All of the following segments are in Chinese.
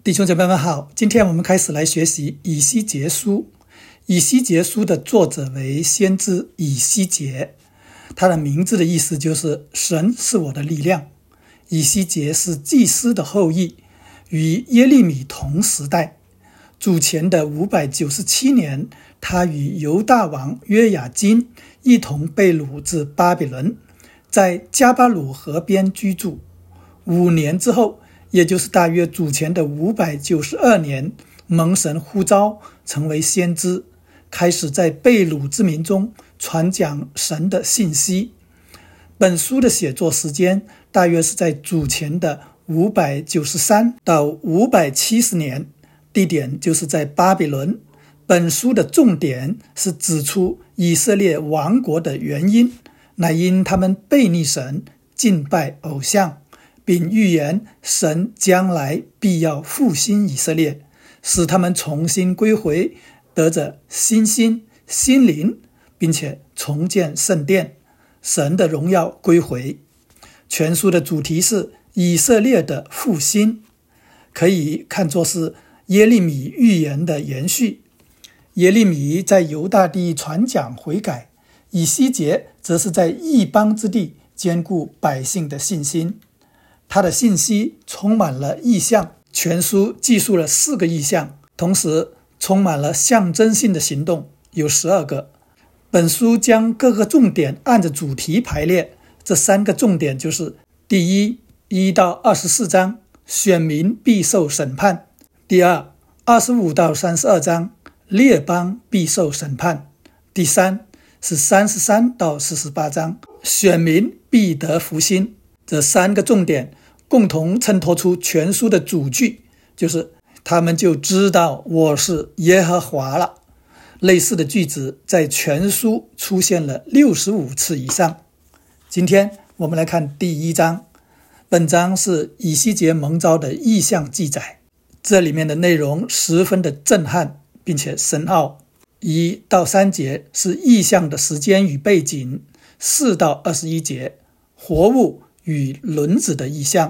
弟兄姐妹们好，今天我们开始来学习以西结书。以西结书的作者为先知以西结，他的名字的意思就是神是我的力量。以西结是祭司的后裔，与耶利米同时代。主前的597年，他与犹大王约雅斤一同被掳至巴比伦，在加巴鲁河边居住。5年之后，也就是大约主前的592年，蒙神呼召成为先知，开始在被掳之民中传讲神的信息。本书的写作时间大约是在主前的593到570年，地点就是在巴比伦。本书的重点是指出以色列亡国的原因，乃因他们悖逆神，敬拜偶像，并预言神将来必要复兴以色列，使他们重新归回，得着新心、心灵，并且重建圣殿，神的荣耀归回。全书的主题是以色列的复兴，可以看作是耶利米预言的延续。耶利米在犹大地传讲悔改，以西结则是在异邦之地兼顾百姓的信心。他的信息充满了意象，全书记述了4个意象，同时充满了象征性的行动，有12个。本书将各个重点按着主题排列，这3个重点就是：第一，1到24章，选民必受审判；第二，25到32章，列邦必受审判；第三是33到48章，选民必得福星。这3个重点共同衬托出全书的主句，就是他们就知道我是耶和华了。类似的句子在全书出现了65次以上。今天我们来看第1章，本章是以西结蒙召的意象记载，这里面的内容十分的震撼并且深奥。1到3节是意象的时间与背景，4到21节活物与轮子的意象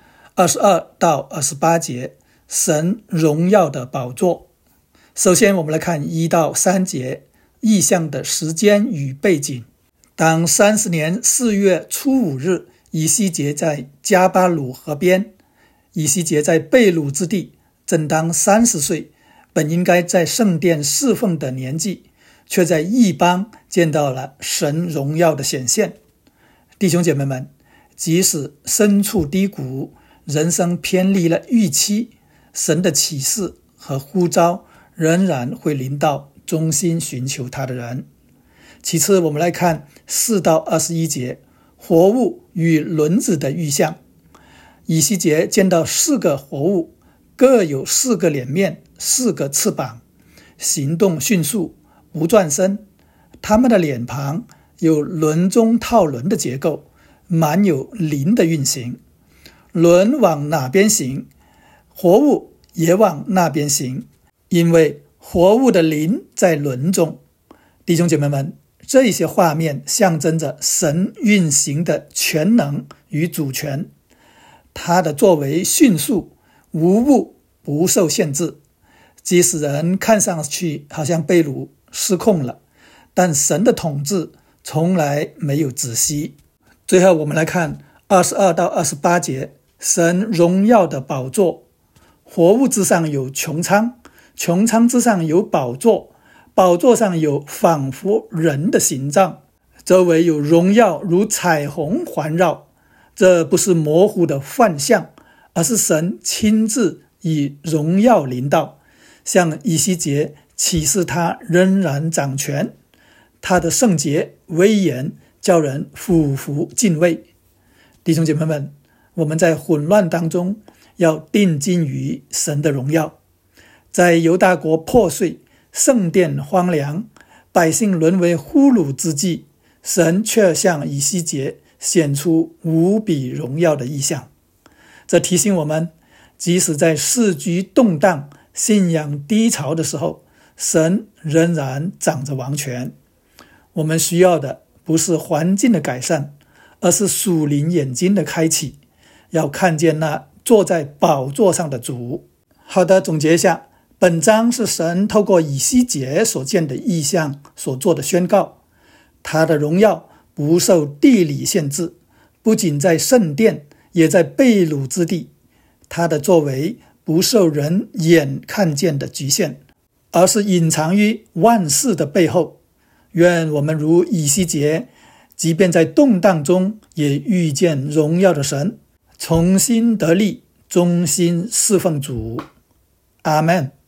，22到28节神荣耀的宝座。首先我们来看1到3节意象的时间与背景。当30年4月初5日，以西结在加巴鲁河边。以西结在被掳之地，正当30岁，本应该在圣殿侍奉的年纪，却在异邦见到了神荣耀的显现。弟兄姐妹们，即使身处低谷，人生偏离了预期，神的启示和呼召仍然会临到忠心寻求他的人。其次，我们来看4到21节活物与轮子的预象。以西结见到4个活物，各有4个脸面，4个翅膀，行动迅速，不转身。他们的脸庞有轮中套轮的结构，满有灵的运行。轮往哪边行，活物也往那边行，因为活物的灵在轮中。弟兄姐妹们，这一些画面象征着神运行的全能与主权，他的作为迅速，无物不受限制。即使人看上去好像被掳失控了，但神的统治从来没有止息。最后我们来看22到28节神荣耀的宝座。活物之上有穹苍，穹苍之上有宝座，宝座上有仿佛人的形状，周围有荣耀如彩虹环绕。这不是模糊的幻象，而是神亲自以荣耀临到，向以西结启示他仍然掌权，他的圣洁威严叫人俯伏敬畏。弟兄姐妹们，我们在混乱当中要定睛于神的荣耀。在犹大国破碎，圣殿荒凉，百姓沦为俘虏之际，神却向以西结显出无比荣耀的意象。这提醒我们，即使在世局动荡、信仰低潮的时候，神仍然掌着王权。我们需要的不是环境的改善，而是属灵眼睛的开启，要看见那坐在宝座上的主。 好的，总结一下，本章是神透过以西结所见的异象所做的宣告。他的荣耀不受地理限制，不仅在圣殿，也在被掳之地。他的作为不受人眼看见的局限，而是隐藏于万事的背后。愿我们如以西结，即便在动荡中也遇见荣耀的神，重新得力，忠心侍奉主。阿们。